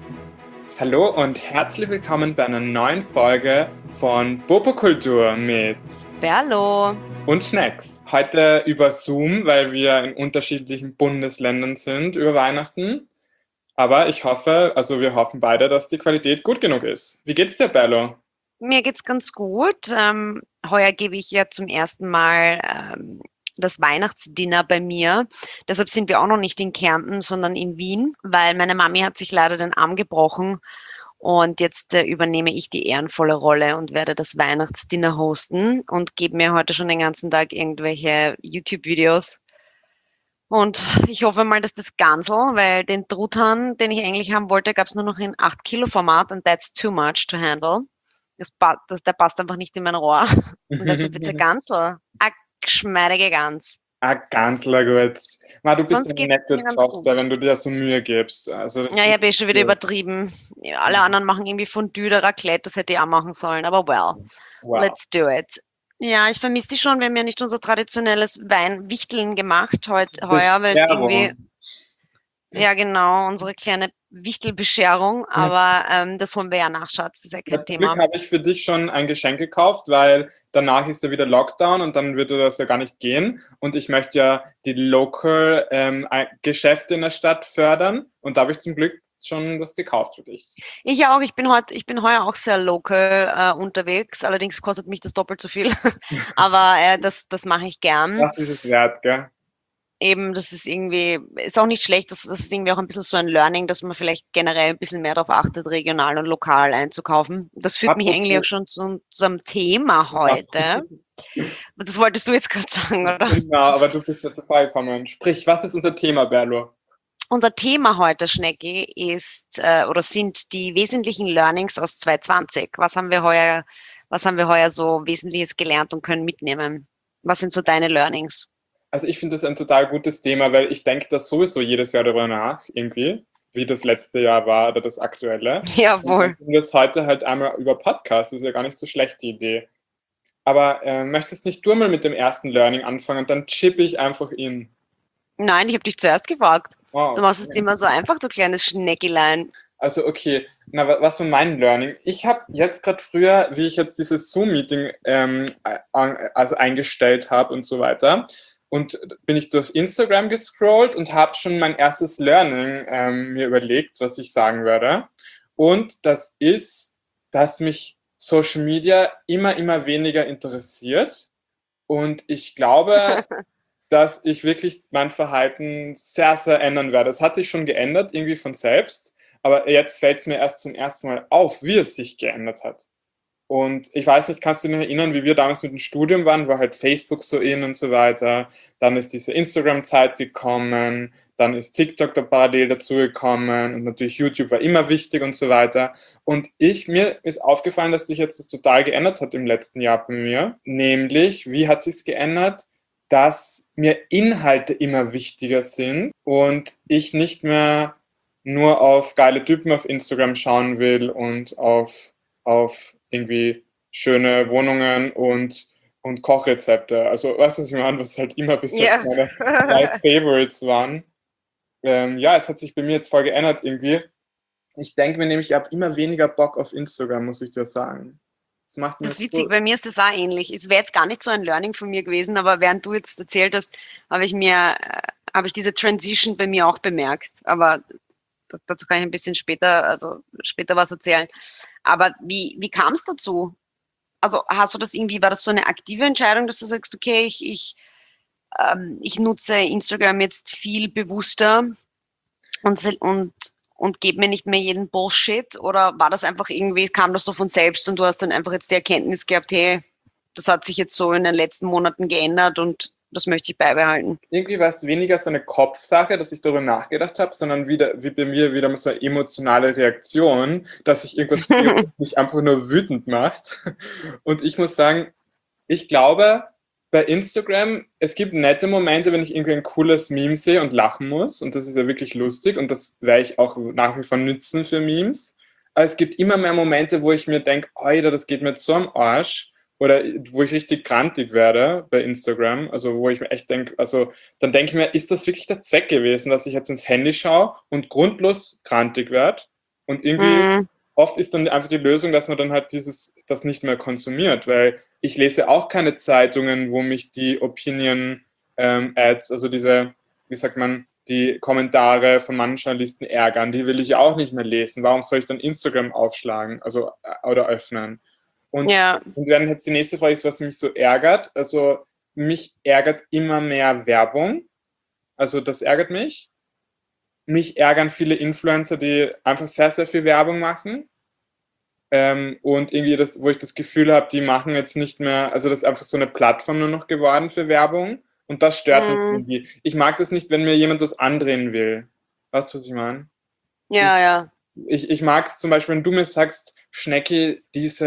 Hallo und herzlich willkommen bei einer neuen Folge von Bopokultur mit Hallo. und Schnecks. Heute über Zoom, weil wir in unterschiedlichen Bundesländern sind über Weihnachten. Aber wir hoffen beide, dass die Qualität gut genug ist. Wie geht's dir, Bello? Mir geht's ganz gut. Heuer gebe ich ja zum ersten Mal das Weihnachtsdinner bei mir. Deshalb sind wir auch noch nicht in Kärnten, sondern in Wien, weil meine Mami hat sich leider den Arm gebrochen und jetzt übernehme ich die ehrenvolle Rolle und werde das Weihnachtsdinner hosten und gebe mir heute schon den ganzen Tag irgendwelche YouTube-Videos. Und ich hoffe mal, dass das Gansel, weil den Truthahn, den ich eigentlich haben wollte, gab es nur noch in 8 Kilo Format and that's too much to handle. Der passt einfach nicht in mein Rohr. Und deshalb wird's ein Gansel. Eine geschmeidige Gans. Ah, ganz gut. Ma, du bist Sonst eine geht's mir nette ganz gut. Tochter, wenn du dir so Mühe gibst. Also das Ja, ich ist habe eh schon wieder cool. übertrieben. Ja, alle anderen machen irgendwie Fondue oder Raclette, das hätte ich auch machen sollen. Aber well, Wow. let's do it. Ja, ich vermisse dich schon. Wir haben ja nicht unser traditionelles Weinwichteln gemacht heuer, weil es irgendwie. Bescherung. Ja, genau, unsere kleine Wichtelbescherung, aber das holen wir ja nach, Schatz, das ist ja Ja, kein zum Glück Thema. habe ich für dich schon ein Geschenk gekauft, weil danach ist ja wieder Lockdown und dann würde das ja gar nicht gehen. Und ich möchte ja die Local Geschäfte in der Stadt fördern und da habe ich zum Glück schon was gekauft für dich. Ich auch, ich bin heuer auch sehr local unterwegs, allerdings kostet mich das doppelt so viel, aber das mache ich gern. Das ist es wert, gell? Eben, das ist irgendwie, ist auch nicht schlecht, das ist irgendwie auch ein bisschen so ein Learning, dass man vielleicht generell ein bisschen mehr darauf achtet, regional und lokal einzukaufen. Das führt mich eigentlich auch Apropos, schon zu unserem Thema ja, heute. Das wolltest du jetzt gerade sagen, oder? genau, aber du bist mir zu Fall gekommen. Sprich, was ist unser Thema, Berlo? Unser Thema heute, Schnecki, ist oder sind die wesentlichen Learnings aus 2020. Was haben wir heuer so Wesentliches gelernt und können mitnehmen? Was sind so deine Learnings? Also ich finde das ein total gutes Thema, weil ich denke da sowieso jedes Jahr darüber nach, irgendwie, wie das letzte Jahr war oder das aktuelle. Und dann Jawohl. tun wir es heute halt einmal über Podcast, das ist ja gar nicht so schlecht, die Idee. Aber möchtest nicht du mal mit dem ersten Learning anfangen und dann chippe ich einfach in. Nein, ich habe dich zuerst gefragt. Oh, Du machst es okay. immer so einfach, du kleines Schneckelein. Also okay, na, was war mein Learning? Ich habe jetzt gerade früher, wie ich jetzt dieses Zoom-Meeting also eingestellt habe und so weiter, und bin ich durch Instagram gescrollt und habe schon mein erstes Learning mir überlegt, was ich sagen werde. Und das ist, dass mich Social Media immer weniger interessiert. Und ich glaube, dass ich wirklich mein Verhalten sehr ändern werde. Es hat sich schon geändert, irgendwie von selbst, aber jetzt fällt es mir erst zum ersten Mal auf, wie es sich geändert hat. Und ich weiß nicht, kannst du dich noch erinnern, wie wir damals mit dem Studium waren, war halt Facebook so in und so weiter. Dann ist diese Instagram-Zeit gekommen, dann ist TikTok da parallel dazugekommen und natürlich YouTube war immer wichtig und so weiter. Und mir ist aufgefallen, dass sich jetzt das total geändert hat im letzten Jahr bei mir. Nämlich, wie hat sich's geändert? Dass mir Inhalte immer wichtiger sind und ich nicht mehr nur auf geile Typen auf Instagram schauen will und auf irgendwie schöne Wohnungen und Kochrezepte. Also, weißt du, was ich meine? Was halt immer bis jetzt Ja. meine drei Favorites waren. Ja, es hat sich bei mir jetzt voll geändert irgendwie. Ich denke mir nämlich, ich habe immer weniger Bock auf Instagram, muss ich dir sagen. Das macht Das mir ist witzig, so. bei mir ist das auch ähnlich. Es wäre jetzt gar nicht so ein Learning von mir gewesen, aber während du jetzt erzählt hast, habe ich diese Transition bei mir auch bemerkt. Aber dazu kann ich ein bisschen später, also später was erzählen. Aber wie kam es dazu? Also hast du das irgendwie, war das so eine aktive Entscheidung, dass du sagst, okay, ich nutze Instagram jetzt viel bewusster und gebe mir nicht mehr jeden Bullshit? Oder war das einfach irgendwie, kam das so von selbst und du hast dann einfach jetzt die Erkenntnis gehabt, hey, das hat sich jetzt so in den letzten Monaten geändert und das möchte ich beibehalten? Irgendwie war es weniger so eine Kopfsache, dass ich darüber nachgedacht habe, sondern wie bei mir wieder mal so eine emotionale Reaktion, dass ich irgendwas sehe und mich einfach nur wütend macht. Und ich muss sagen, ich glaube, bei Instagram, es gibt nette Momente, wenn ich irgendwie ein cooles Meme sehe und lachen muss. Und das ist ja wirklich lustig und das werde ich auch nach wie vor nützen für Memes. Aber es gibt immer mehr Momente, wo ich mir denke, Alter, das geht mir jetzt so am Arsch. Oder wo ich richtig grantig werde bei Instagram. Also wo ich mir echt denke, also dann denke ich mir, ist das wirklich der Zweck gewesen, dass ich jetzt ins Handy schaue und grundlos grantig werde? Und irgendwie, Mhm. oft ist dann einfach die Lösung, dass man dann halt das nicht mehr konsumiert, weil ich lese auch keine Zeitungen, wo mich die Opinion Ads, also diese, wie sagt man, die Kommentare von manchen Journalisten ärgern, die will ich auch nicht mehr lesen. Warum soll ich dann Instagram aufschlagen, also oder öffnen? Ja. Und dann jetzt die nächste Frage ist, was mich so ärgert. Also mich ärgert immer mehr Werbung. Also das ärgert mich. Mich ärgern viele Influencer, die einfach sehr, sehr viel Werbung machen. Und irgendwie das, wo ich das Gefühl habe, die machen jetzt nicht mehr, also das ist einfach so eine Plattform nur noch geworden für Werbung. Und das stört mich Mhm. irgendwie. Ich mag das nicht, wenn mir jemand was andrehen will. Weißt du, was ich meine? Ich, Ja, ja. ich mag es zum Beispiel, wenn du mir sagst, Schnecki,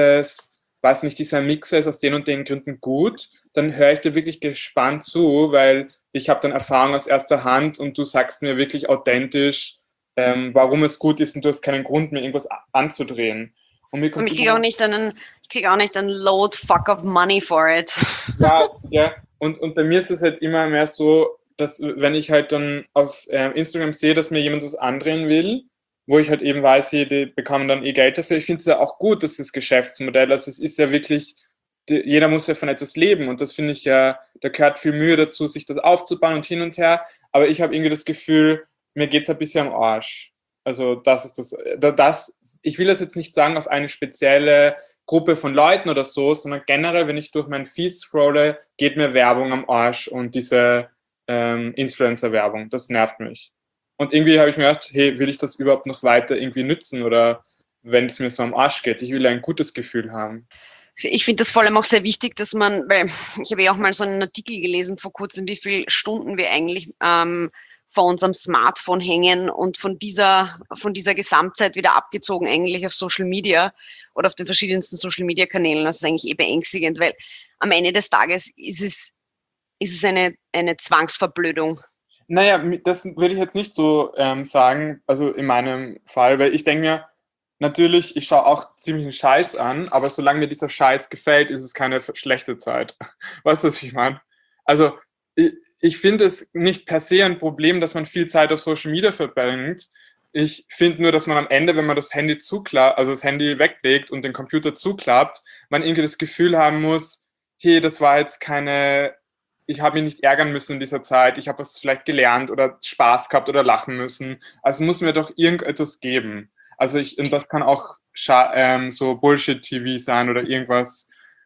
weiß nicht, dieser Mixer ist aus den und den Gründen gut, dann höre ich dir wirklich gespannt zu, weil ich habe dann Erfahrung aus erster Hand und du sagst mir wirklich authentisch, warum es gut ist und du hast keinen Grund, mir irgendwas anzudrehen. Und mir Und kommt immer, ich krieg auch nicht einen load fuck of money for it. ja, ja, und bei mir ist es halt immer mehr so, dass wenn ich halt dann auf Instagram sehe, dass mir jemand was andrehen will, wo ich halt eben weiß, die bekommen dann Geld dafür. Ich finde es ja auch gut, dass das Geschäftsmodell, also es ist ja wirklich, jeder muss ja von etwas leben und das finde ich ja, da gehört viel Mühe dazu, sich das aufzubauen und hin und her, aber ich habe irgendwie das Gefühl, mir geht es ein bisschen am Arsch. Also das ist ich will das jetzt nicht sagen auf eine spezielle Gruppe von Leuten oder so, sondern generell, wenn ich durch meinen Feed scrolle, geht mir Werbung am Arsch und diese Influencer-Werbung, das nervt mich. Und irgendwie habe ich mir gedacht, hey, will ich das überhaupt noch weiter irgendwie nützen oder wenn es mir so am Arsch geht? Ich will ein gutes Gefühl haben. Ich finde das vor allem auch sehr wichtig, dass man, weil ich habe ja auch mal so einen Artikel gelesen vor kurzem, wie viele Stunden wir eigentlich vor unserem Smartphone hängen und von dieser Gesamtzeit wieder abgezogen eigentlich auf Social Media oder auf den verschiedensten Social Media Kanälen. Das ist eigentlich beängstigend, weil am Ende des Tages ist es eine Zwangsverblödung. Naja, das würde ich jetzt nicht so sagen, also in meinem Fall, weil ich denke mir, natürlich, ich schaue auch ziemlich einen Scheiß an, aber solange mir dieser Scheiß gefällt, ist es keine schlechte Zeit. Weißt du, was ich meine? Also, ich finde es nicht per se ein Problem, dass man viel Zeit auf Social Media verbringt. Ich finde nur, dass man am Ende, wenn man das Handy zuklappt, also das Handy weglegt und den Computer zuklappt, man irgendwie das Gefühl haben muss, hey, das war jetzt keine, ich habe mich nicht ärgern müssen in dieser Zeit, ich habe was vielleicht gelernt oder Spaß gehabt oder lachen müssen. Also muss mir doch irgendetwas geben. Also und das kann auch so Bullshit-TV sein oder irgendwas,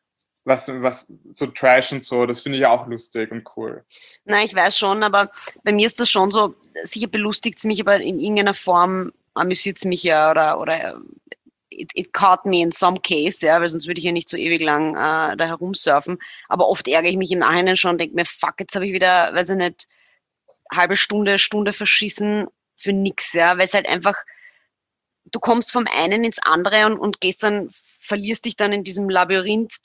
was so Trash und so, das finde ich ja auch lustig und cool. Na, ich weiß schon, aber bei mir ist das schon so, sicher belustigt es mich, aber in irgendeiner Form amüsiert es mich ja oder it caught me in some case, ja, weil sonst würde ich ja nicht so ewig lang da herumsurfen. Aber oft ärgere ich mich im Nachhinein schon und denke mir, fuck, jetzt habe ich wieder, weiß ich nicht, halbe Stunde verschissen für nix, ja, weil es halt einfach, du kommst vom einen ins andere und gehst dann, verlierst dich dann in diesem Labyrinth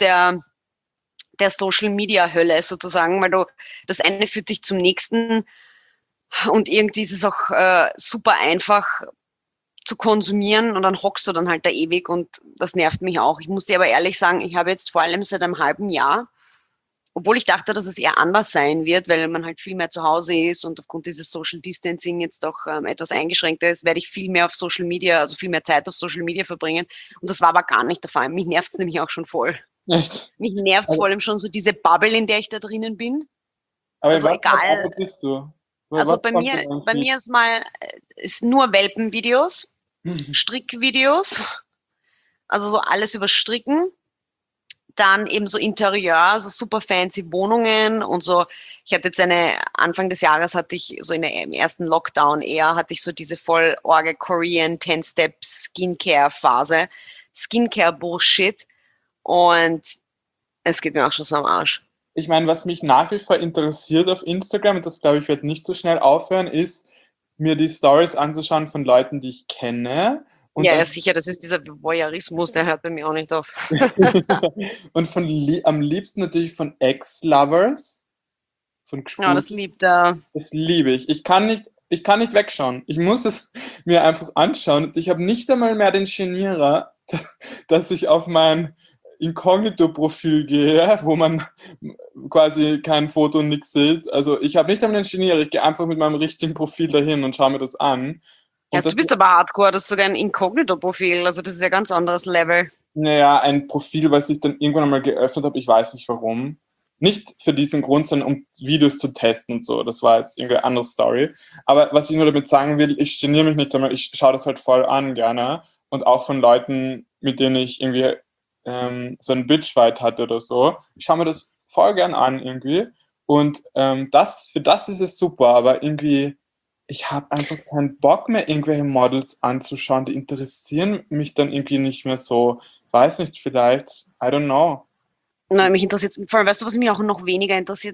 der Social Media Hölle sozusagen, weil du, das eine führt dich zum nächsten und irgendwie ist es auch super einfach zu konsumieren und dann hockst du dann halt da ewig und das nervt mich auch. Ich muss dir aber ehrlich sagen, ich habe jetzt vor allem seit einem halben Jahr, obwohl ich dachte, dass es eher anders sein wird, weil man halt viel mehr zu Hause ist und aufgrund dieses Social Distancing jetzt doch etwas eingeschränkter ist, werde ich viel mehr auf Social Media, also viel mehr Zeit auf Social Media verbringen. Und das war aber gar nicht der Fall. Mich nervt es nämlich auch schon voll. Echt? Mich nervt es vor allem schon so diese Bubble, in der ich da drinnen bin. Aber in Also was für einer egal, Bubble bist du? also Was kommt in dein bei Feed? mir ist mal, ist nur Welpenvideos, Strickvideos, also so alles über Stricken. Dann eben so Interieur, also super fancy Wohnungen und so. Ich hatte jetzt Anfang des Jahres hatte ich so im ersten Lockdown eher, hatte ich so diese voll orge Korean 10-Step Skincare Phase. Skincare Bullshit. Und es geht mir auch schon so am Arsch. Ich meine, was mich nach wie vor interessiert auf Instagram, und das glaube ich wird nicht so schnell aufhören, ist, mir die Stories anzuschauen von Leuten, die ich kenne. Und Ja, ja, dann sicher, das ist dieser Voyeurismus, der hört bei mir auch nicht auf. und am liebsten natürlich von Ex-Lovers, von Ja, Gespul. das liebt er. Das liebe ich. Ich kann nicht wegschauen. Ich muss es mir einfach anschauen. Und ich habe nicht einmal mehr den Genierer, dass ich auf mein Inkognito-Profil gehe, wo man quasi kein Foto und nichts sieht. Also ich habe nicht einmal den Genierer. Ich gehe einfach mit meinem richtigen Profil dahin und schaue mir das an. Und Du bist aber hardcore, das ist sogar ein Inkognito-Profil, also das ist ja ein ganz anderes Level. naja, ein Profil, was ich dann irgendwann einmal geöffnet habe, ich weiß nicht warum. Nicht für diesen Grund, sondern um Videos zu testen und so. Das war jetzt irgendwie eine andere Story. Aber was ich nur damit sagen will, ich geniere mich nicht damit, ich schaue das halt voll an gerne. Und auch von Leuten, mit denen ich irgendwie so einen Bitchfight hatte oder so. Ich schaue mir das voll gern an irgendwie. Und für das ist es super, aber irgendwie, ich habe einfach keinen Bock mehr, irgendwelche Models anzuschauen. Die interessieren mich dann irgendwie nicht mehr so. Weiß nicht, vielleicht, I don't know. Nein, mich interessiert, vor allem, weißt du, was mich auch noch weniger interessiert,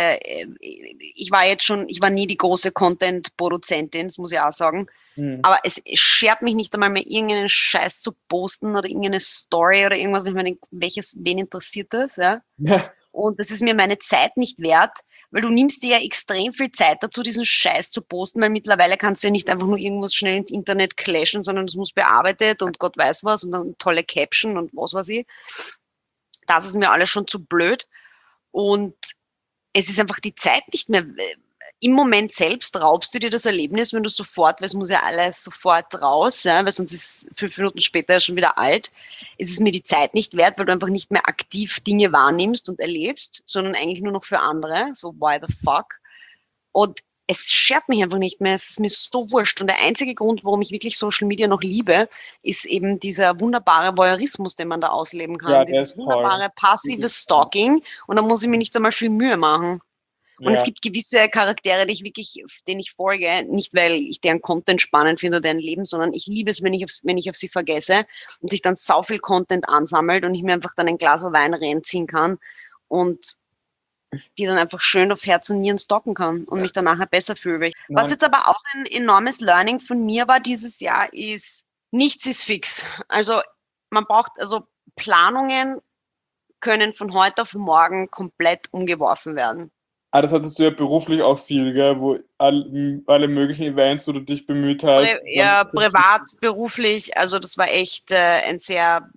ich war nie die große Content-Produzentin, das muss ich auch sagen, Hm. aber es schert mich nicht einmal mehr, irgendeinen Scheiß zu posten oder irgendeine Story oder irgendwas, wenn ich mir denke, wen interessiert das, ja? Ja, Und das ist mir meine Zeit nicht wert, weil du nimmst dir ja extrem viel Zeit dazu, diesen Scheiß zu posten, weil mittlerweile kannst du ja nicht einfach nur irgendwas schnell ins Internet clashen, sondern es muss bearbeitet und Gott weiß was und dann tolle Caption und was weiß ich. Das ist mir alles schon zu blöd. Und es ist einfach die Zeit nicht mehr. Im Moment selbst raubst du dir das Erlebnis, wenn du sofort, weil es muss ja alles sofort raus, ja, weil sonst ist 5 Minuten später ja schon wieder alt. Es ist mir die Zeit nicht wert, weil du einfach nicht mehr aktiv Dinge wahrnimmst und erlebst, sondern eigentlich nur noch für andere. So, why the fuck? Und es schert mich einfach nicht mehr. Es ist mir so wurscht. Und der einzige Grund, warum ich wirklich Social Media noch liebe, ist eben dieser wunderbare Voyeurismus, den man da ausleben ja, kann. der Dieses ist toll. wunderbare passive Stalking. Und da muss ich mir nicht einmal viel Mühe machen. Und es Ja, gibt gewisse Charaktere, denen ich folge, nicht weil ich deren Content spannend finde oder deren Leben, sondern ich liebe es, wenn ich auf sie vergesse und sich dann sau viel Content ansammelt und ich mir einfach dann ein Glas Wein reinziehen kann und die dann einfach schön auf Herz und Nieren stalken kann und mich dann nachher besser fühle. Was nein. jetzt aber auch ein enormes Learning von mir war dieses Jahr, ist, nichts ist fix. Also also Planungen können von heute auf morgen komplett umgeworfen werden. Ah, das hattest du ja beruflich auch viel, gell? Wo alle möglichen Events, wo du dich bemüht hast. Dann, Ja, privat, beruflich, also das war echt ein sehr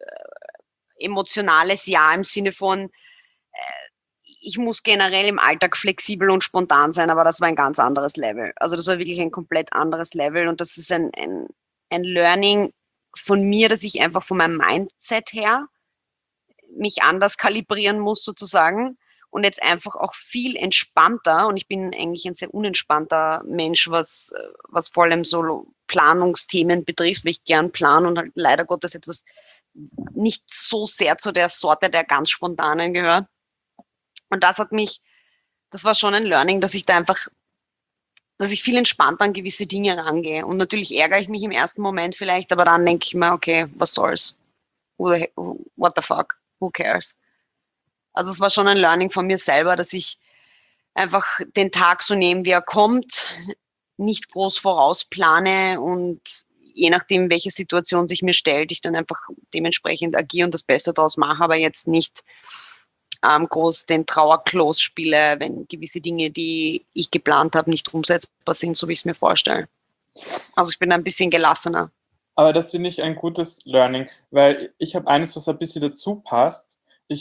emotionales Jahr im Sinne von, ich muss generell im Alltag flexibel und spontan sein, aber das war ein ganz anderes Level. Also das war wirklich ein komplett anderes Level und das ist ein Learning von mir, dass ich einfach von meinem Mindset her mich anders kalibrieren muss sozusagen und jetzt einfach auch viel entspannter und ich bin eigentlich ein sehr unentspannter Mensch, was vor allem so Planungsthemen betrifft, weil ich gern plane und halt leider Gottes etwas nicht so sehr zu der Sorte der ganz spontanen gehört. Und das war schon ein Learning, dass ich viel entspannter an gewisse Dinge rangehe. Und natürlich ärgere ich mich im ersten Moment vielleicht, aber dann denke ich mir, okay, was soll's? What the fuck? Who cares? Also es war schon ein Learning von mir selber, dass ich einfach den Tag so nehme, wie er kommt, nicht groß vorausplane und je nachdem, welche Situation sich mir stellt, ich dann einfach dementsprechend agiere und das Beste daraus mache, aber jetzt nicht groß den Trauerklos spiele, wenn gewisse Dinge, die ich geplant habe, nicht umsetzbar sind, so wie ich es mir vorstelle. Also ich bin ein bisschen gelassener. aber das finde ich ein gutes Learning, weil ich habe eines, was ein bisschen dazu passt.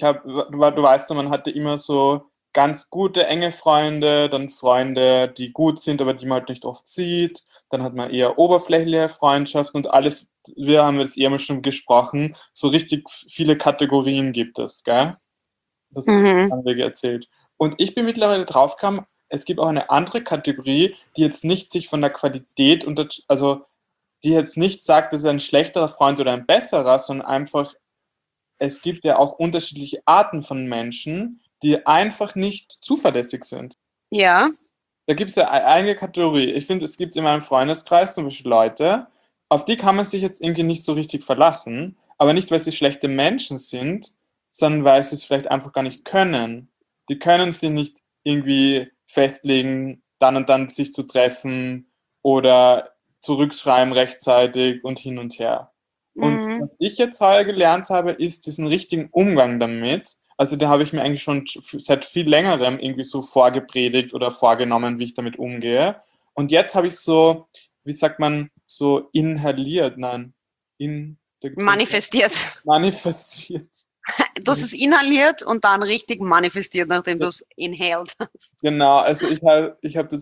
Du weißt, man hatte immer so ganz gute, enge Freunde, dann Freunde, die gut sind, aber die man halt nicht oft sieht. Dann hat man eher oberflächliche Freundschaften und alles, wir haben jetzt eher mal schon gesprochen, so richtig viele Kategorien gibt es, gell? Das Mhm. haben wir erzählt. Und ich bin mittlerweile draufgekommen, es gibt auch eine andere Kategorie, die jetzt nicht sich von der Qualität also die jetzt nicht sagt, das ist ein schlechterer Freund oder ein besserer, sondern einfach, es gibt ja auch unterschiedliche Arten von Menschen, die einfach nicht zuverlässig sind. Ja. Da gibt es ja eine Kategorie. Ich finde, es gibt in meinem Freundeskreis zum Beispiel Leute, auf die kann man sich jetzt irgendwie nicht so richtig verlassen, aber nicht, weil sie schlechte Menschen sind, sondern weil sie es vielleicht einfach gar nicht können. Die können sie nicht irgendwie festlegen, dann und dann sich zu treffen oder zurückschreiben rechtzeitig und hin und her. Und Mhm. was ich jetzt heuer gelernt habe, ist diesen richtigen Umgang damit. Also da habe ich mir eigentlich schon seit viel längerem irgendwie so vorgepredigt oder vorgenommen, wie ich damit umgehe. Und jetzt habe ich so, wie sagt man, so inhaliert, nein, da gibt's ein Wort, Manifestiert. manifestiert. Du hast es inhaliert und dann richtig manifestiert, nachdem du es inhaled hast. Genau, also ich hab das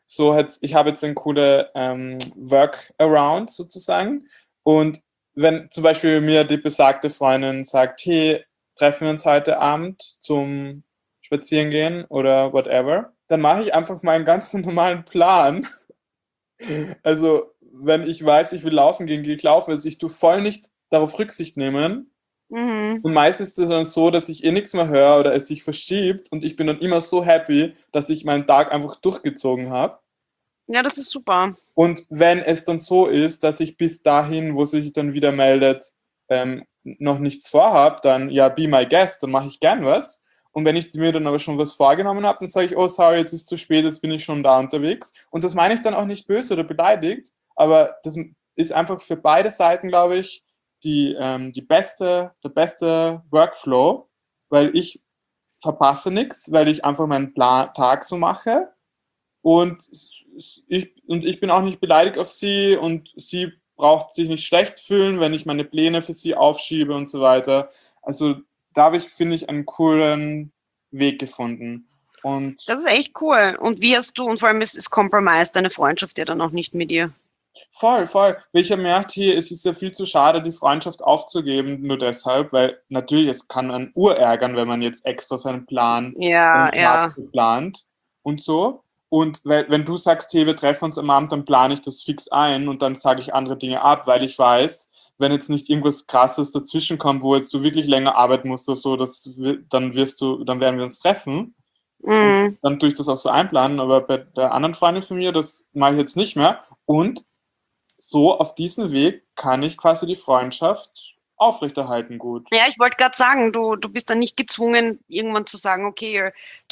so jetzt, ich habe jetzt eine coole Workaround sozusagen. Und wenn zum Beispiel mir die besagte Freundin sagt, hey, treffen wir uns heute Abend zum Spazierengehen oder whatever, dann mache ich einfach meinen ganz normalen Plan. Also, wenn ich weiß, ich will laufen gehen, gehe ich laufen. Also, ich tue voll nicht darauf Rücksicht nehmen. Mhm. Und meistens ist es dann so, dass ich eh nichts mehr höre oder es sich verschiebt und ich bin dann immer so happy, dass ich meinen Tag einfach durchgezogen habe. Ja, das ist super. Und wenn es dann so ist, dass ich bis dahin, wo sich dann wieder meldet, noch nichts vorhabe, dann ja, be my guest, dann mache ich gern was. Und wenn ich mir dann aber schon was vorgenommen habe, dann sage ich, oh sorry, jetzt ist zu spät, jetzt bin ich schon da unterwegs. Und das meine ich dann auch nicht böse oder beleidigt, aber das ist einfach für beide Seiten, glaube ich, der beste Workflow, weil ich verpasse nichts, weil ich einfach meinen Tag so mache und ich bin auch nicht beleidigt auf sie und sie braucht sich nicht schlecht fühlen, wenn ich meine Pläne für sie aufschiebe und so weiter. Also da habe ich, finde ich, einen coolen Weg gefunden. Und Das ist echt cool. Und wie hast du, und vor allem ist Compromise, deine Freundschaft ja dann auch nicht mit ihr. voll, voll. Weil ich habe gemerkt, hier es ist ja viel zu schade, die Freundschaft aufzugeben, nur deshalb, weil natürlich, es kann einen urärgern, wenn man jetzt extra seinen Plan, Ja, seinen Tag ja. plant und so. Und wenn du sagst, hey, wir treffen uns am Abend, dann plane ich das fix ein und dann sage ich andere Dinge ab, weil ich weiß, wenn jetzt nicht irgendwas Krasses dazwischen kommt, wo jetzt du wirklich länger arbeiten musst oder so, dann werden wir uns treffen. Und Mhm. dann tue ich das auch so einplanen, aber bei der anderen Freundin von mir, das mache ich jetzt nicht mehr. Und so auf diesem Weg kann ich quasi die Freundschaft aufrechterhalten gut. Ja, ich wollte gerade sagen, du bist dann nicht gezwungen, irgendwann zu sagen, okay,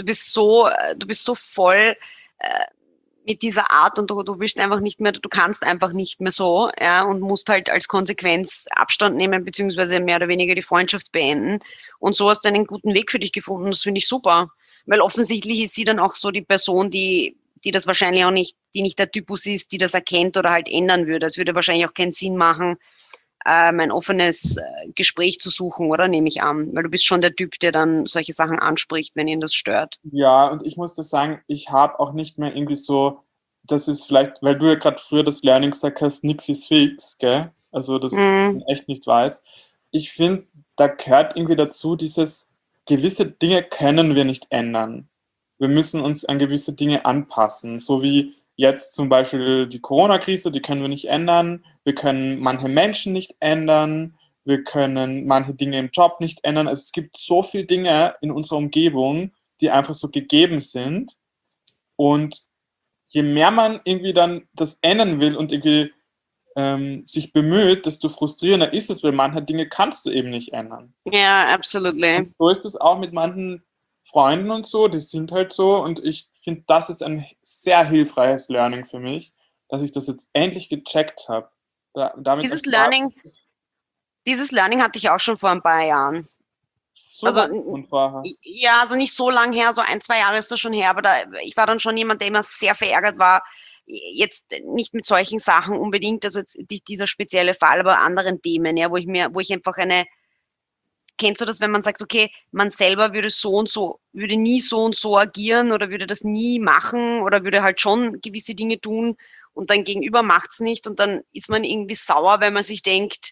du bist so voll mit dieser Art und du willst einfach nicht mehr, du kannst einfach nicht mehr so, ja, und musst halt als Konsequenz Abstand nehmen, beziehungsweise mehr oder weniger die Freundschaft beenden. Und so hast du einen guten Weg für dich gefunden. Das finde ich super. Weil offensichtlich ist sie dann auch so die Person, die das wahrscheinlich auch nicht, die nicht der Typus ist, die das erkennt oder halt ändern würde. Es würde wahrscheinlich auch keinen Sinn machen, ein offenes Gespräch zu suchen, oder nehme ich an? Weil du bist schon der Typ, der dann solche Sachen anspricht, wenn ihn das stört. Ja, und ich muss das sagen, ich habe auch nicht mehr irgendwie so, das ist vielleicht, weil du ja gerade früher das Learning gesagt hast, nix ist fix, gell? Also das Mhm. man echt nicht weiß. Ich finde, da gehört irgendwie dazu, dieses gewisse Dinge können wir nicht ändern. Wir müssen uns an gewisse Dinge anpassen, so wie jetzt zum Beispiel die Corona-Krise, die können wir nicht ändern. Wir können manche Menschen nicht ändern. Wir können manche Dinge im Job nicht ändern. Also es gibt so viele Dinge in unserer Umgebung, die einfach so gegeben sind. Und je mehr man irgendwie dann das ändern will und irgendwie sich bemüht, desto frustrierender ist es, weil manche Dinge kannst du eben nicht ändern. Ja, absolutely. Und so ist es auch mit manchen Freunden und so, die sind halt so und ich finde, das ist ein sehr hilfreiches Learning für mich, dass ich das jetzt endlich gecheckt habe. Damit Dieses erspart Learning, dieses Learning hatte ich auch schon vor ein paar Jahren. so Also lange von vorher. ja, also nicht so lang her, so ein, zwei Jahre ist das schon her, aber ich war dann schon jemand, der immer sehr verärgert war. Jetzt nicht mit solchen Sachen unbedingt, also jetzt dieser spezielle Fall, aber anderen Themen, ja, wo ich einfach kennst du das, wenn man sagt, okay, man selber würde so und so, würde nie so und so agieren oder würde das nie machen oder würde halt schon gewisse Dinge tun und dein Gegenüber macht's nicht und dann ist man irgendwie sauer, weil man sich denkt,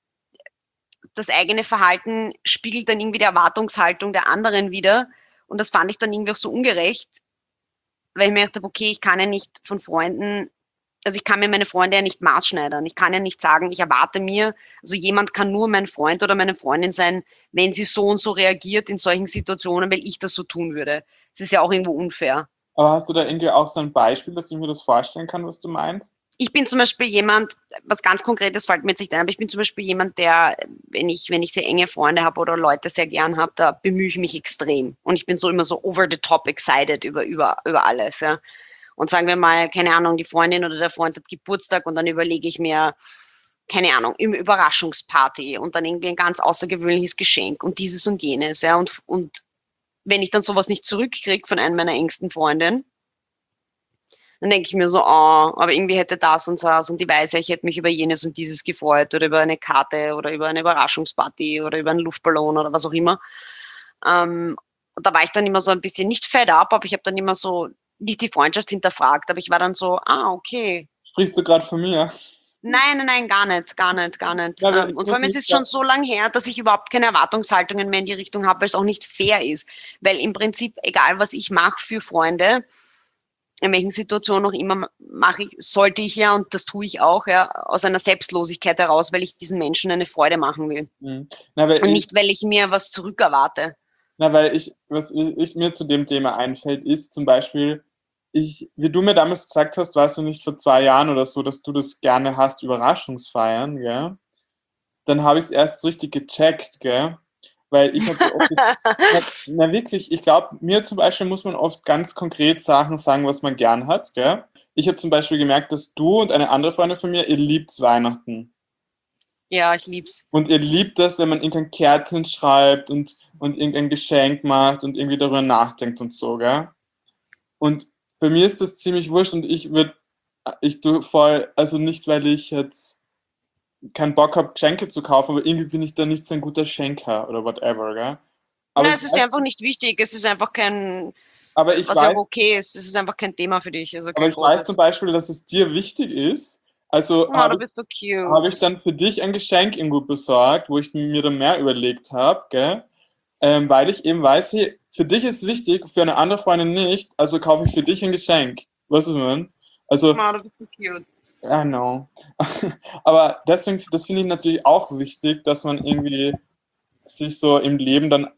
das eigene Verhalten spiegelt dann irgendwie die Erwartungshaltung der anderen wider. Und das fand ich dann irgendwie auch so ungerecht, weil ich mir gedacht habe, okay, ich kann ja nicht von Freunden, also ich kann mir meine Freunde ja nicht maßschneidern. Ich kann ja nicht sagen, ich erwarte mir, also jemand kann nur mein Freund oder meine Freundin sein, wenn sie so und so reagiert in solchen Situationen, weil ich das so tun würde. Das ist ja auch irgendwo unfair. Aber hast du da irgendwie auch so ein Beispiel, dass ich mir das vorstellen kann, was du meinst? Ich bin zum Beispiel jemand, was ganz Konkretes fällt mir jetzt nicht ein, aber ich bin zum Beispiel jemand, der, wenn ich sehr enge Freunde habe oder Leute sehr gern habe, da bemühe ich mich extrem. Und ich bin so immer so over the top excited über alles. Ja. Und sagen wir mal, keine Ahnung, die Freundin oder der Freund hat Geburtstag und dann überlege ich mir, keine Ahnung, im Überraschungsparty und dann irgendwie ein ganz außergewöhnliches Geschenk und dieses und jenes. Ja. Und wenn ich dann sowas nicht zurückkriege von einem meiner engsten Freundinnen, dann denke ich mir so, oh, aber irgendwie hätte das und das und die weiß ja, ich hätte mich über jenes und dieses gefreut oder über eine Karte oder über eine Überraschungsparty oder über einen Luftballon oder was auch immer. Und da war ich dann immer so ein bisschen nicht fed up, aber ich habe dann immer so nicht die Freundschaft hinterfragt, aber ich war dann so, okay. Sprichst du gerade von mir? Nein, gar nicht, gar nicht, gar nicht. Ja, aber ich Und vor muss allem, es nicht ist schon sagen, so lang her, dass ich überhaupt keine Erwartungshaltungen mehr in die Richtung habe, weil es auch nicht fair ist. Weil im Prinzip, egal was ich mache für Freunde, in welchen Situationen auch immer mache ich, sollte ich ja, und das tue ich auch, ja, aus einer Selbstlosigkeit heraus, weil ich diesen Menschen eine Freude machen will. na, weil Und ich, nicht, weil ich mir was zurückerwarte. was ich mir zu dem Thema einfällt, ist zum Beispiel, wie du mir damals gesagt hast, weißt du nicht vor 2 Jahren oder so, dass du das gerne hast, Überraschungsfeiern, gell? Dann habe ich es erst so richtig gecheckt, gell? Weil ich habe oft, na wirklich, ich glaube, mir zum Beispiel muss man oft ganz konkret Sachen sagen, was man gern hat, gell? Ich habe zum Beispiel gemerkt, dass du und eine andere Freundin von mir, ihr liebt Weihnachten. Ja, ich lieb's. Und ihr liebt das, wenn man irgendein Kärtchen schreibt und irgendein Geschenk macht und irgendwie darüber nachdenkt und so, gell? Und bei mir ist das ziemlich wurscht und ich tue voll, also nicht, weil ich jetzt keinen Bock habe, Geschenke zu kaufen, aber irgendwie bin ich da nicht so ein guter Schenker oder whatever, gell? Aber Nein, ich es ist dir weiß, einfach nicht wichtig. Es ist einfach kein, aber ich was ja auch weiß, okay ist. Es ist einfach kein Thema für dich, also aber kein ich weiß zum großes. Beispiel, dass es dir wichtig ist. Also Oh, du bist so habe ich cute. dann für dich ein Geschenk irgendwo besorgt, wo ich mir dann mehr überlegt habe, gell? Weil ich eben weiß, hey, für dich ist wichtig, für eine andere Freundin nicht, also kaufe ich für dich ein Geschenk. Weißt du, was ich meine? Also, Oh, du bist so cute. I know. Aber deswegen, das finde ich natürlich auch wichtig, dass man irgendwie sich so im Leben dann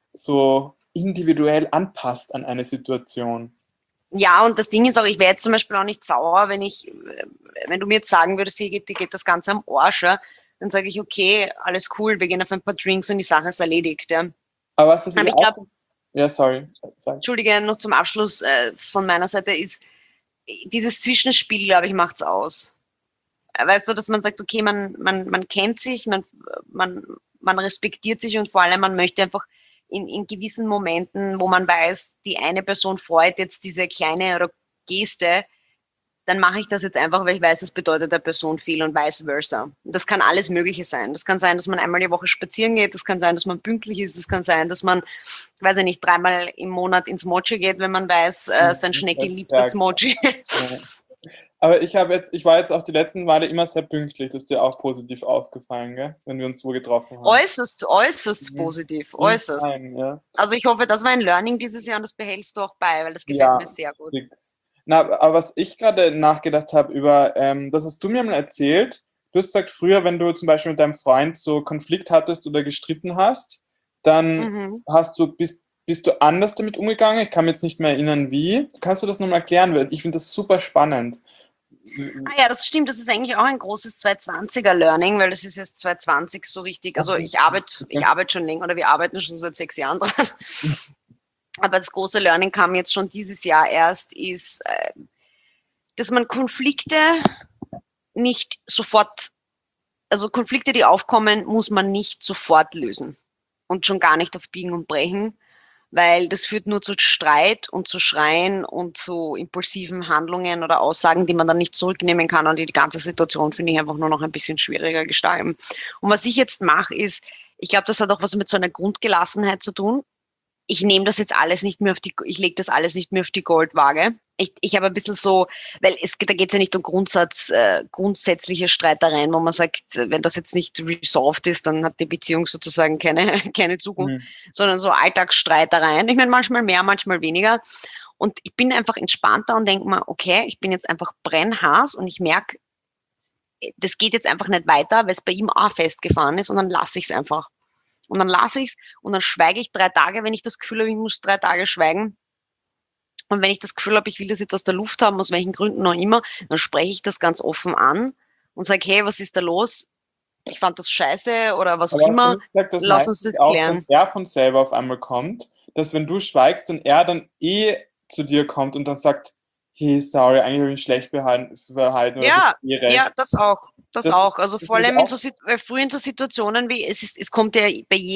so individuell anpasst an eine Situation. Ja, und das Ding ist auch, ich wäre jetzt zum Beispiel auch nicht sauer, wenn du mir jetzt sagen würdest, hier dir geht das Ganze am Arsch, ja, dann sage ich, okay, alles cool, wir gehen auf ein paar Drinks und die Sache ist erledigt. Ja. Aber was das Aber ich ich glaube, auch. Ja, sorry. Sag. Entschuldige, noch zum Abschluss von meiner Seite ist, dieses Zwischenspiel, glaube ich, macht's aus. Weißt du, dass man sagt, okay, man kennt sich, man, man respektiert sich und vor allem man möchte einfach in gewissen Momenten, wo man weiß, die eine Person freut jetzt diese kleine oder Geste, dann mache ich das jetzt einfach, weil ich weiß, es bedeutet der Person viel und vice versa. Und das kann alles Mögliche sein. Das kann sein, dass man einmal die Woche spazieren geht, das kann sein, dass man pünktlich ist, das kann sein, dass man, weiß ich nicht, 3-mal im Monat ins Mochi geht, wenn man weiß, sein Schnecki liebt das Mochi. Ja. Aber ich war jetzt auch die letzten Male immer sehr pünktlich. Das ist dir auch positiv aufgefallen, gell? Wenn wir uns wo getroffen haben. Äußerst, äußerst Mhm. positiv, Im äußerst. Kleinen, ja. Also ich hoffe, das war ein Learning dieses Jahr und das behältst du auch bei, weil das gefällt mir Ja, sehr gut. fix. Na, aber was ich gerade nachgedacht habe über, das hast du mir mal erzählt. Du hast gesagt, früher, wenn du zum Beispiel mit deinem Freund so Konflikt hattest oder gestritten hast, dann Mhm. bist du anders damit umgegangen. Ich kann mich jetzt nicht mehr erinnern, wie. Kannst du das nochmal erklären? Weil ich finde das super spannend. Ah ja, das stimmt, das ist eigentlich auch ein großes 220er Learning, weil das ist jetzt 220 so richtig. Ach, Also ich okay. arbeite schon länger oder wir arbeiten schon seit 6 Jahren dran. Aber das große Learning kam jetzt schon dieses Jahr erst, ist, dass man Konflikte nicht sofort, also Konflikte, die aufkommen, muss man nicht sofort lösen. Und schon gar nicht auf Biegen und Brechen, weil das führt nur zu Streit und zu Schreien und zu impulsiven Handlungen oder Aussagen, die man dann nicht zurücknehmen kann und die ganze Situation finde ich einfach nur noch ein bisschen schwieriger gestalten. Und was ich jetzt mache, ist, ich glaube, das hat auch was mit so einer Grundgelassenheit zu tun. Ich nehme das jetzt alles nicht mehr ich lege das alles nicht mehr auf die Goldwaage. Ich habe ein bisschen so, weil da geht es ja nicht um grundsätzliche Streitereien, wo man sagt, wenn das jetzt nicht resolved ist, dann hat die Beziehung sozusagen keine Zukunft, Mhm. sondern so Alltagsstreitereien. Ich meine, manchmal mehr, manchmal weniger. Und ich bin einfach entspannter und denke mir, okay, ich bin jetzt einfach brennhaß und ich merke, das geht jetzt einfach nicht weiter, weil es bei ihm auch festgefahren ist und dann lasse ich es einfach. Und dann lasse ich es und dann schweige ich 3 Tage, wenn ich das Gefühl habe, ich muss 3 Tage schweigen. Und wenn ich das Gefühl habe, ich will das jetzt aus der Luft haben, aus welchen Gründen auch immer, dann spreche ich das ganz offen an und sage, hey, was ist da los? Ich fand das scheiße oder was auch Aber hast du immer. nicht gesagt, dass Lass uns meistens das auch, dass klären. er von selber auf einmal kommt, dass wenn du schweigst, dann er dann zu dir kommt und dann sagt, hey, sorry, eigentlich habe ich mich schlecht verhalten oder du hast Ja, eh ja, recht. das auch. Das Das, auch. Also das vor finde ich allem auch. weil früher in so Situationen wie, es kommt ja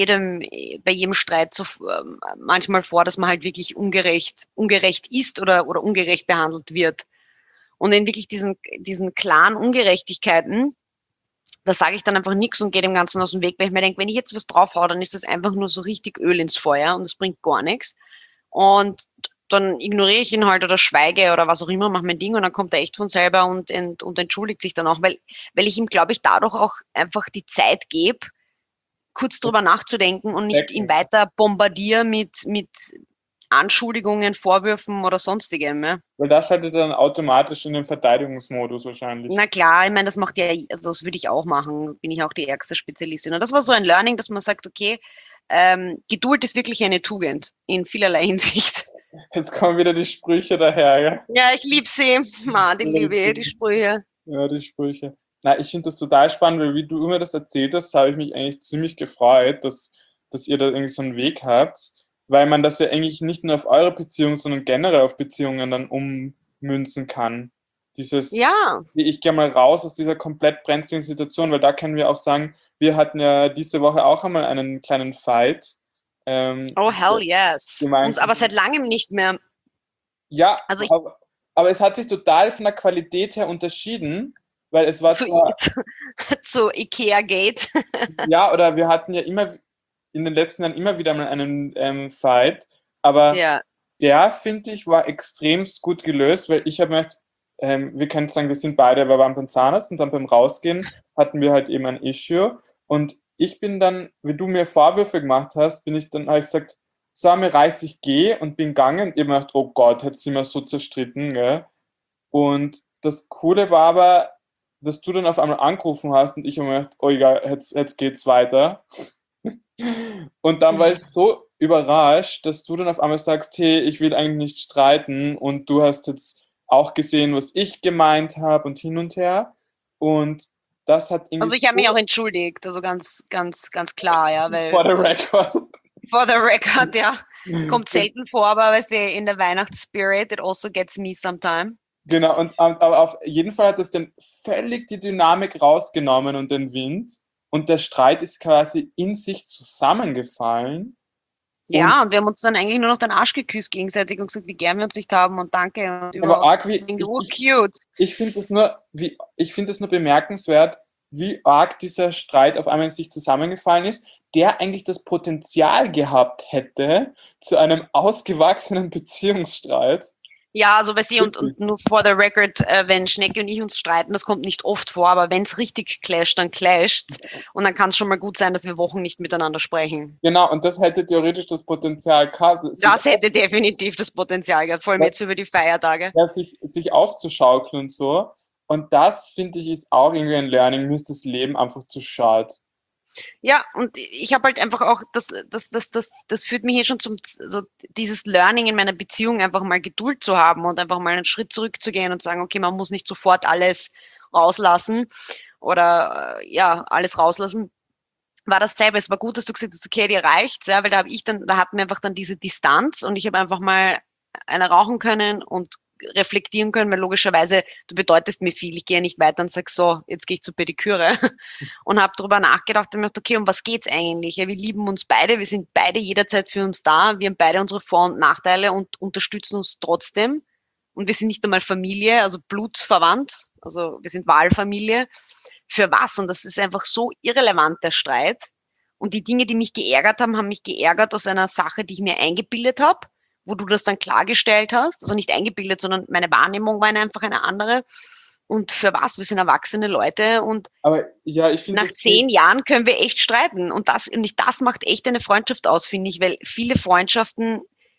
bei jedem Streit so manchmal vor, dass man halt wirklich ungerecht ist oder ungerecht behandelt wird. Und in wirklich diesen klaren Ungerechtigkeiten, da sage ich dann einfach nichts und gehe dem Ganzen aus dem Weg, weil ich mir denke, wenn ich jetzt was draufhau, dann ist das einfach nur so richtig Öl ins Feuer und es bringt gar nichts. Und dann ignoriere ich ihn halt oder schweige oder was auch immer, mache mein Ding und dann kommt er echt von selber und entschuldigt sich dann auch, weil ich ihm, glaube ich, dadurch auch einfach die Zeit gebe, kurz drüber nachzudenken und nicht ihn weiter bombardiere mit Anschuldigungen, Vorwürfen oder sonstigem. Ja. Weil das schaltet dann automatisch in den Verteidigungsmodus wahrscheinlich. Na klar, ich meine, das macht ja, also das würde ich auch machen, bin ich auch die ärgste Spezialistin. Und das war so ein Learning, dass man sagt, okay, Geduld ist wirklich eine Tugend in vielerlei Hinsicht. Jetzt kommen wieder die Sprüche daher, ja? Ja, ich liebe sie. Man, die liebe ich, die Sprüche. Ja, die Sprüche. Na, ich finde das total spannend, weil wie du mir das erzählt hast, habe ich mich eigentlich ziemlich gefreut, dass ihr da irgendwie so einen Weg habt, weil man das ja eigentlich nicht nur auf eure Beziehung, sondern generell auf Beziehungen dann ummünzen kann. Dieses, Ja. ich gehe mal raus aus dieser komplett brenzligen Situation, weil da können wir auch sagen, wir hatten ja diese Woche auch einmal einen kleinen Fight. Oh, hell yes. Und, aber seit Gemeinsam. langem nicht mehr. Ja, Also aber es hat sich total von der Qualität her unterschieden, weil es war zu, zwar, zu Ikea Gate. ja, oder wir hatten ja immer in den letzten Jahren immer wieder mal einen Fight, aber Ja. der, finde ich, war extremst gut gelöst, weil ich habe mir gedacht, wir können sagen, wir waren beim Zahnarzt und dann beim Rausgehen hatten wir halt eben ein Issue und ich bin dann, wie du mir Vorwürfe gemacht hast, habe ich gesagt, so, mir reicht's, ich gehe und bin gegangen und ich habe mir gedacht, oh Gott, jetzt sind wir so zerstritten, gell? Und das Coole war aber, dass du dann auf einmal angerufen hast und ich habe mir gedacht, oh egal, jetzt geht's weiter. Und dann war ich so überrascht, dass du dann auf einmal sagst, hey, ich will eigentlich nicht streiten und du hast jetzt auch gesehen, was ich gemeint habe und hin und her. Und das hat irgendwie Also ich habe mich auch so entschuldigt, also ganz, ganz, ganz klar, ja, weil for the record. for the record, ja, kommt selten vor, aber weißt du, in der Weihnachtsspirit, it also gets me sometime. Genau, aber auf jeden Fall hat das dann völlig die Dynamik rausgenommen und den Wind. Und der Streit ist quasi in sich zusammengefallen. Und Ja, und wir haben uns dann eigentlich nur noch den Arsch geküsst gegenseitig und gesagt, wie gern wir uns nicht haben und danke und aber überhaupt. arg wie, Du cute. ich finde es nur, ich finde es nur bemerkenswert, wie arg dieser Streit auf einmal in sich zusammengefallen ist, der eigentlich das Potenzial gehabt hätte zu einem ausgewachsenen Beziehungsstreit. Ja, also weißt du, Wirklich. und nur for the record, wenn Schnecke und ich uns streiten, das kommt nicht oft vor, aber wenn es richtig clasht, dann clasht und dann kann es schon mal gut sein, dass wir Wochen nicht miteinander sprechen. Genau, und das hätte theoretisch das Potenzial gehabt, Das hätte definitiv das Potenzial gehabt, vor allem jetzt über die Feiertage. sich aufzuschaukeln und so. Und das, finde ich, ist auch irgendwie ein Learning. Mir ist das Leben einfach zu schade. Ja, und ich habe halt einfach auch, das führt mich hier schon zum, so dieses Learning in meiner Beziehung, einfach mal Geduld zu haben und einfach mal einen Schritt zurückzugehen und sagen, okay, man muss nicht sofort alles rauslassen oder ja, alles rauslassen. War dasselbe. Es war gut, dass du gesagt hast, okay, dir reicht's, ja, weil da hatten wir einfach dann diese Distanz und ich habe einfach mal eine rauchen können und reflektieren können, weil logischerweise, du bedeutest mir viel. Ich gehe ja nicht weiter und sage so, jetzt gehe ich zur Pediküre und habe darüber nachgedacht und mir gedacht, okay, um was geht's eigentlich? Ja, wir lieben uns beide, wir sind beide jederzeit für uns da, wir haben beide unsere Vor- und Nachteile und unterstützen uns trotzdem. Und wir sind nicht einmal Familie, also blutsverwandt, also wir sind Wahlfamilie. Für was? Und das ist einfach so irrelevant, der Streit. Und die Dinge, die mich geärgert haben, haben mich geärgert aus einer Sache, die ich mir eingebildet habe, wo du das dann klargestellt hast. Also nicht eingebildet, sondern meine Wahrnehmung war einfach eine andere. Und für was? Wir sind erwachsene Leute und Aber ja, ich finde nach das 10 Jahren können wir echt streiten. Und das macht echt eine Freundschaft aus, finde ich, weil viele Freundschaften,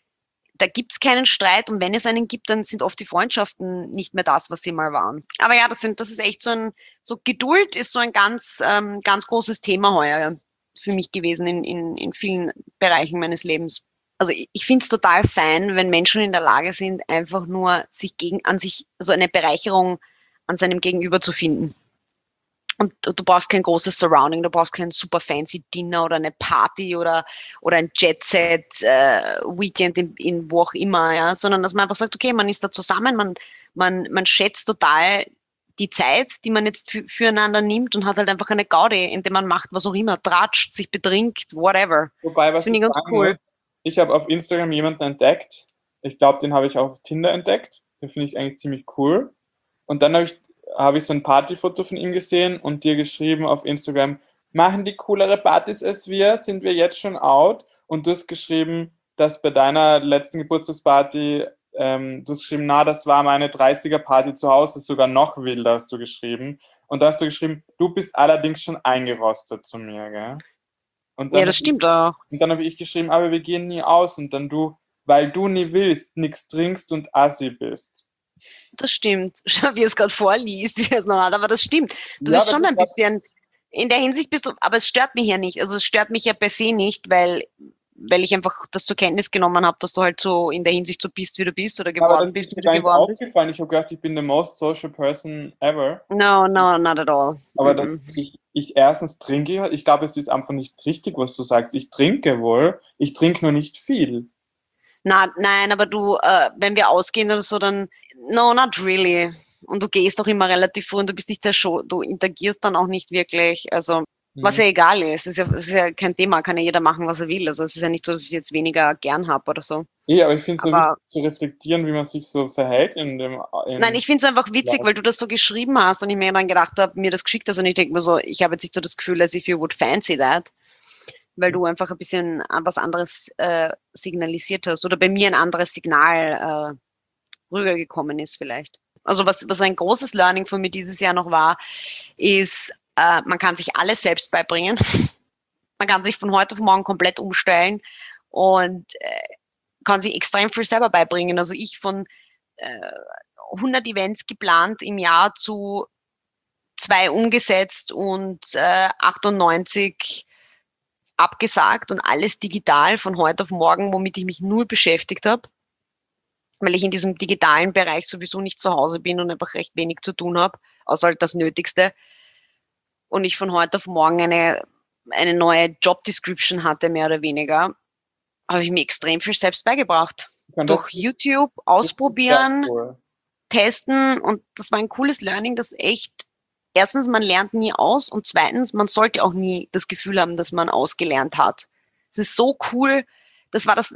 da gibt's keinen Streit und wenn es einen gibt, dann sind oft die Freundschaften nicht mehr das, was sie mal waren. Aber ja, das ist echt so Geduld ist so ein ganz großes Thema heuer für mich gewesen in vielen Bereichen meines Lebens. Also ich finde es total fein, wenn Menschen in der Lage sind, einfach nur also eine Bereicherung an seinem Gegenüber zu finden. Und du brauchst kein großes Surrounding, du brauchst kein super fancy Dinner oder eine Party oder ein Jet-Set-Weekend in wo auch immer, ja, sondern dass man einfach sagt, okay, man ist da zusammen, man schätzt total die Zeit, die man jetzt füreinander nimmt und hat halt einfach eine Gaudi, indem man macht, was auch immer, tratscht, sich betrinkt, whatever. Wobei, Das was finde ich ich ganz sagen muss, cool. ich habe auf Instagram jemanden entdeckt. Ich glaube, den habe ich auch auf Tinder entdeckt. Den finde ich eigentlich ziemlich cool. Und dann habe ich so ein Partyfoto von ihm gesehen und dir geschrieben auf Instagram, machen die coolere Partys als wir? Sind wir jetzt schon out? Und du hast geschrieben, dass bei deiner letzten Geburtstagsparty, du hast geschrieben, na, das war meine 30er-Party zu Hause, sogar noch wilder, hast du geschrieben. Und da hast du geschrieben, du bist allerdings schon eingerostet zu mir, gell? Und Ja, dann, das stimmt auch. und dann habe ich geschrieben, aber wir gehen nie aus. Und dann du, weil du nie willst, nichts trinkst und assi bist. Das stimmt. Schau, wie es gerade vorliest, wie es noch hat, aber das stimmt. Du Ja, bist aber schon das ein war, bisschen, in der Hinsicht bist du, aber es stört mich ja nicht. Also es stört mich ja per se nicht, weil ich einfach das zur Kenntnis genommen habe, dass du halt so in der Hinsicht so bist, wie du bist oder aber geworden das bist, ist wie mir du gar nicht geworden bist. aufgefallen. Ich habe gedacht, ich bin the most social person ever. No, no, not at all. Aber Mm-mm. ich erstens trinke, ich glaube, es ist einfach nicht richtig, was du sagst. Ich trinke wohl, ich trinke nur nicht viel. Na, nein, aber du, wenn wir ausgehen oder so, dann, no, not really. Und du gehst auch immer relativ früh und du bist nicht sehr schon, du interagierst dann auch nicht wirklich. Also, was Mhm. ja egal ist, ist ja kein Thema, kann ja jeder machen, was er will. Also, es ist ja nicht so, dass ich jetzt weniger gern habe oder so. Aber ich finde es so wichtig Aber zu reflektieren, wie man sich so verhält nein, in ich finde es einfach witzig, Life. weil du das so geschrieben hast und ich mir dann gedacht habe, mir das geschickt hast und ich denke mir so, ich habe jetzt nicht so das Gefühl, as if you would fancy that, weil du einfach ein bisschen was anderes signalisiert hast oder bei mir ein anderes Signal rübergekommen ist vielleicht. Also was ein großes Learning von mir dieses Jahr noch war, ist, man kann sich alles selbst beibringen. Man kann sich von heute auf morgen komplett umstellen und kann sich extrem viel selber beibringen. Also ich von 100 Events geplant im Jahr zu 2 umgesetzt und 98 abgesagt und alles digital von heute auf morgen, womit ich mich null beschäftigt habe, weil ich in diesem digitalen Bereich sowieso nicht zu Hause bin und einfach recht wenig zu tun habe, außer halt das Nötigste. Und ich von heute auf morgen eine neue Job Description hatte, mehr oder weniger, habe ich mir extrem viel selbst beigebracht. Und Durch YouTube das ist sehr ausprobieren, cool. testen und das war ein cooles Learning, das echt, erstens, man lernt nie aus und zweitens, man sollte auch nie das Gefühl haben, dass man ausgelernt hat. Es ist so cool. Das war das,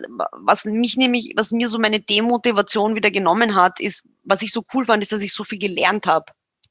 was mir so meine Demotivation wieder genommen hat, ist, was ich so cool fand, ist, dass ich so viel gelernt habe,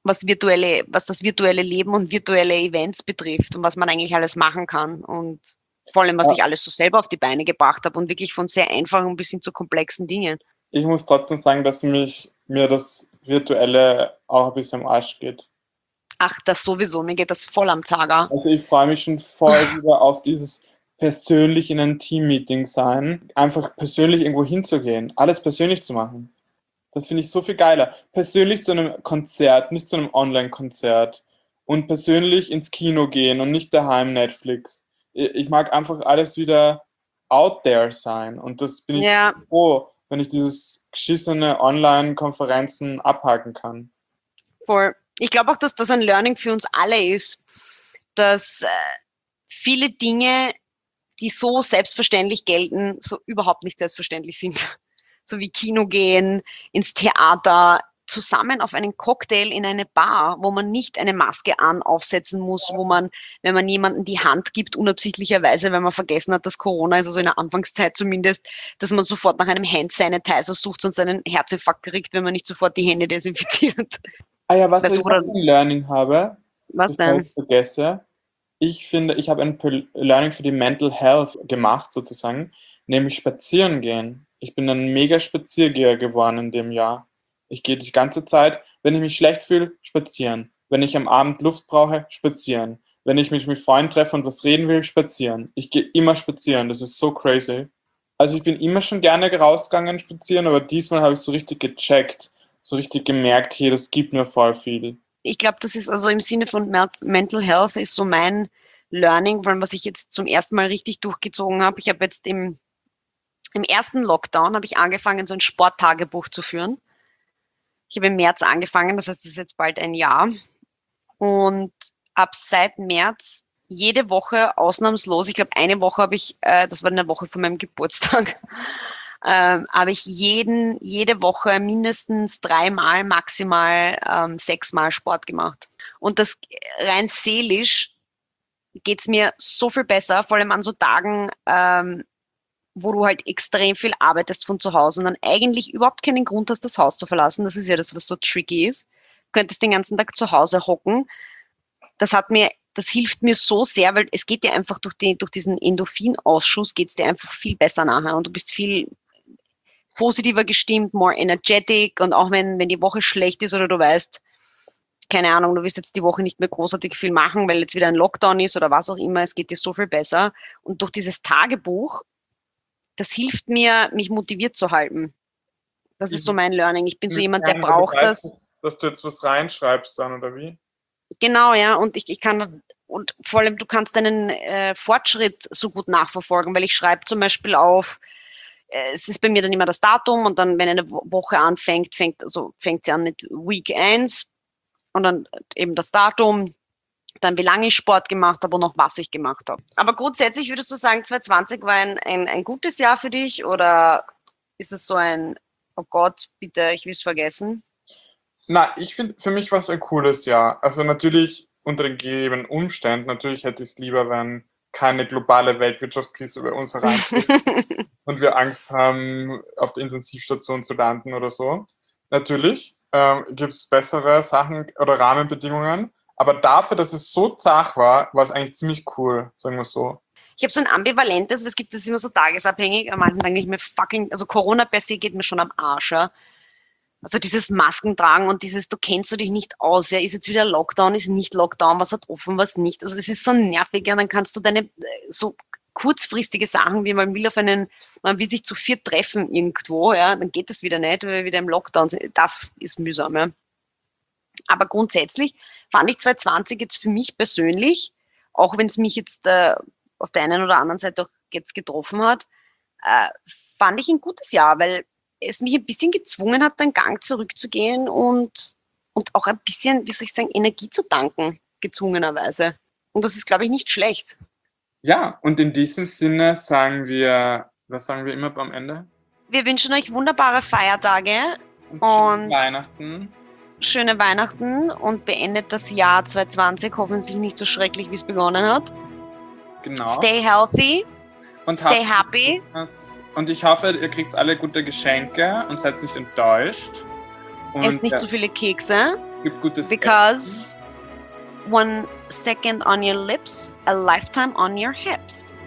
was das virtuelle Leben und virtuelle Events betrifft und was man eigentlich alles machen kann und vor allem, was Ja, ich alles so selber auf die Beine gebracht habe und wirklich von sehr einfachen bis hin zu komplexen Dingen. ich muss trotzdem sagen, dass mir das Virtuelle auch ein bisschen am Arsch geht. Ach, das sowieso, mir geht das voll am Zager. Also ich freue mich schon voll wieder auf dieses persönlich in einem Teammeeting sein, einfach persönlich irgendwo hinzugehen, alles persönlich zu machen. Das finde ich so viel geiler. Persönlich zu einem Konzert, nicht zu einem Online-Konzert. Und persönlich ins Kino gehen und nicht daheim Netflix. Ich mag einfach alles wieder out there sein. Und das bin ich Ja, so froh, wenn ich dieses geschissene Online-Konferenzen abhaken kann. voll. Ich glaube auch, dass das ein Learning für uns alle ist, dass viele Dinge, die so selbstverständlich gelten, so überhaupt nicht selbstverständlich sind. So wie Kino gehen, ins Theater, zusammen auf einen Cocktail in eine Bar, wo man nicht eine Maske aufsetzen muss, wo man, wenn man jemandem die Hand gibt, unabsichtlicherweise, weil man vergessen hat, dass Corona ist, also in der Anfangszeit zumindest, dass man sofort nach einem Hand Sanitizer sucht und seinen Herzinfarkt kriegt, wenn man nicht sofort die Hände desinfiziert. Ah ja, was Weißt du, ich noch oder ein Learning habe, was bevor denn? ich es vergesse. Ich finde, ich habe ein Learning für die Mental Health gemacht, sozusagen, nämlich spazieren gehen. Ich bin ein mega Spaziergeher geworden in dem Jahr. Ich gehe die ganze Zeit, wenn ich mich schlecht fühle, spazieren. Wenn ich am Abend Luft brauche, spazieren. Wenn ich mich mit Freunden treffe und was reden will, spazieren. Ich gehe immer spazieren, das ist so crazy. Also ich bin immer schon gerne rausgegangen spazieren, aber diesmal habe ich so richtig gecheckt, so richtig gemerkt, hey, das gibt mir voll viel. Ich glaube, das ist also im Sinne von Mental Health ist so mein Learning, vor allem was ich jetzt zum ersten Mal richtig durchgezogen habe. Ich habe jetzt im ersten Lockdown habe ich angefangen, so ein Sporttagebuch zu führen. Ich habe im März angefangen, das heißt, das ist jetzt bald ein Jahr. Und ab seit März jede Woche ausnahmslos, ich glaube, eine Woche habe ich, das war eine Woche von meinem Geburtstag, habe ich jede Woche mindestens 3-mal, maximal 6-mal Sport gemacht. Und das rein seelisch geht es mir so viel besser, vor allem an so Tagen, wo du halt extrem viel arbeitest von zu Hause und dann eigentlich überhaupt keinen Grund hast, das Haus zu verlassen. Das ist ja das, was so tricky ist. Du könntest den ganzen Tag zu Hause hocken. Das hat mir das hilft mir so sehr, weil es geht dir einfach durch diesen Endorphinausschuss geht es dir einfach viel besser nachher und du bist viel positiver gestimmt, more energetic und auch wenn die Woche schlecht ist oder du weißt, keine Ahnung, du wirst jetzt die Woche nicht mehr großartig viel machen, weil jetzt wieder ein Lockdown ist oder was auch immer, es geht dir so viel besser. Und durch dieses Tagebuch, das hilft mir, mich motiviert zu halten. Das ist so mein Learning. Ich bin so jemand, der braucht das. Dass du jetzt was reinschreibst dann, oder wie? Genau, ja. Und ich kann, und vor allem, du kannst deinen Fortschritt so gut nachverfolgen, weil ich schreibe zum Beispiel auf, es ist bei mir dann immer das Datum und dann, wenn eine Woche anfängt, fängt sie an mit Week 1 und dann eben das Datum, dann wie lange ich Sport gemacht habe und auch was ich gemacht habe. Aber grundsätzlich würdest du sagen, 2020 war ein gutes Jahr für dich oder ist es so ein, oh Gott, bitte, ich will es vergessen? Na, ich finde, für mich war es ein cooles Jahr. Also natürlich unter den gegebenen Umständen, natürlich hätte ich es lieber, wenn keine globale Weltwirtschaftskrise über uns hereinbricht und wir Angst haben, auf der Intensivstation zu landen oder so. Natürlich gibt es bessere Sachen oder Rahmenbedingungen, aber dafür, dass es so zart war, war es eigentlich ziemlich cool, sagen wir so. Ich habe so ein ambivalentes, es gibt das immer so tagesabhängig. An manchen denke ich mir also Corona per se geht mir schon am Arsch. Ja. Also dieses Maskentragen und dieses, du kennst du dich nicht aus, ja, ist jetzt wieder Lockdown, ist nicht Lockdown, was hat offen, was nicht. Also es ist so nervig, ja, dann kannst du deine so kurzfristige Sachen, wie man will sich zu 4 treffen irgendwo, ja, dann geht das wieder nicht, weil wir wieder im Lockdown sind. Das ist mühsam, ja. Aber grundsätzlich fand ich 2020 jetzt für mich persönlich, auch wenn es mich jetzt auf der einen oder anderen Seite auch jetzt getroffen hat, fand ich ein gutes Jahr, weil es mich ein bisschen gezwungen hat, den Gang zurückzugehen und auch ein bisschen, wie soll ich sagen, Energie zu tanken, gezwungenerweise. Und das ist, glaube ich, nicht schlecht. Ja, und in diesem Sinne sagen wir, was sagen wir immer am Ende? Wir wünschen euch wunderbare Feiertage und schöne Weihnachten. Schöne Weihnachten und beendet das Jahr 2020 hoffentlich nicht so schrecklich, wie es begonnen hat. Genau. Stay healthy. Und stay happy. Und ich hoffe, ihr kriegt alle gute Geschenke und seid nicht enttäuscht. Und esst nicht zu viele Kekse. Es gibt gutes Because 1 second on your lips, a lifetime on your hips.